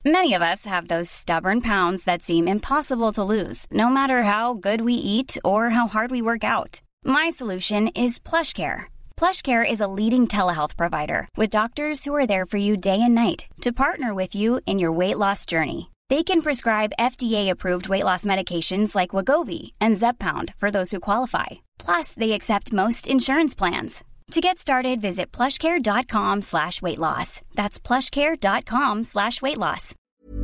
Many of us have those stubborn pounds that seem impossible to lose, no matter how good we eat or how hard we work out. My solution is PlushCare. PlushCare is a leading telehealth provider with doctors who are there for you day and night to partner with you in your weight loss journey. They can prescribe FDA-approved weight loss medications like Wegovy and Zepbound for those who qualify. Plus, they accept most insurance plans. To get started, visit plushcare.com/weightloss. That's plushcare.com/weightloss.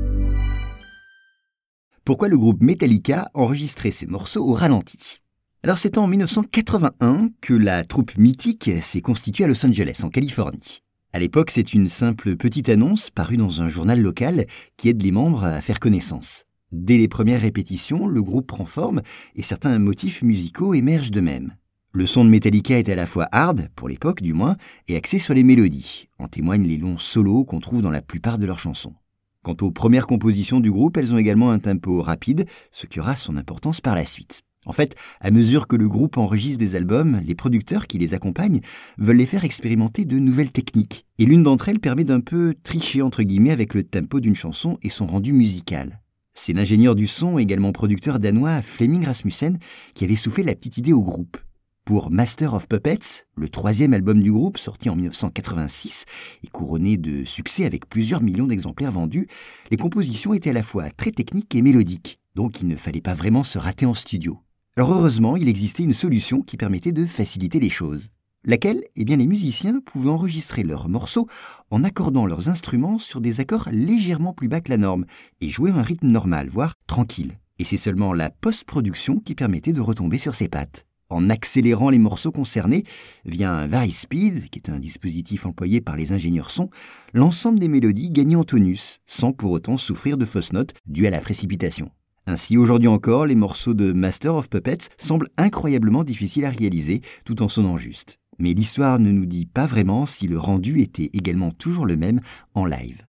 Pourquoi le groupe Metallica enregistrait ses morceaux au ralenti? Alors c'est en 1981 que la troupe mythique s'est constituée à Los Angeles, en Californie. À l'époque, c'est une simple petite annonce parue dans un journal local qui aide les membres à faire connaissance. Dès les premières répétitions, le groupe prend forme et certains motifs musicaux émergent d'eux-mêmes. Le son de Metallica est à la fois hard, pour l'époque du moins, et axé sur les mélodies. En témoignent les longs solos qu'on trouve dans la plupart de leurs chansons. Quant aux premières compositions du groupe, elles ont également un tempo rapide, ce qui aura son importance par la suite. En fait, à mesure que le groupe enregistre des albums, les producteurs qui les accompagnent veulent les faire expérimenter de nouvelles techniques. Et l'une d'entre elles permet d'un peu tricher entre guillemets avec le tempo d'une chanson et son rendu musical. C'est l'ingénieur du son, également producteur danois Flemming Rasmussen, qui avait soufflé la petite idée au groupe. Pour Master of Puppets, le troisième album du groupe, sorti en 1986 et couronné de succès avec plusieurs millions d'exemplaires vendus, les compositions étaient à la fois très techniques et mélodiques, donc il ne fallait pas vraiment se rater en studio. Alors heureusement, il existait une solution qui permettait de faciliter les choses. Laquelle? Eh bien, les musiciens pouvaient enregistrer leurs morceaux en accordant leurs instruments sur des accords légèrement plus bas que la norme et jouer un rythme normal, voire tranquille. Et c'est seulement la post-production qui permettait de retomber sur ses pattes. En accélérant les morceaux concernés via un Varispeed, qui est un dispositif employé par les ingénieurs son, l'ensemble des mélodies gagnait en tonus, sans pour autant souffrir de fausses notes dues à la précipitation. Ainsi, aujourd'hui encore, les morceaux de Master of Puppets semblent incroyablement difficiles à réaliser, tout en sonnant juste. Mais l'histoire ne nous dit pas vraiment si le rendu était également toujours le même en live.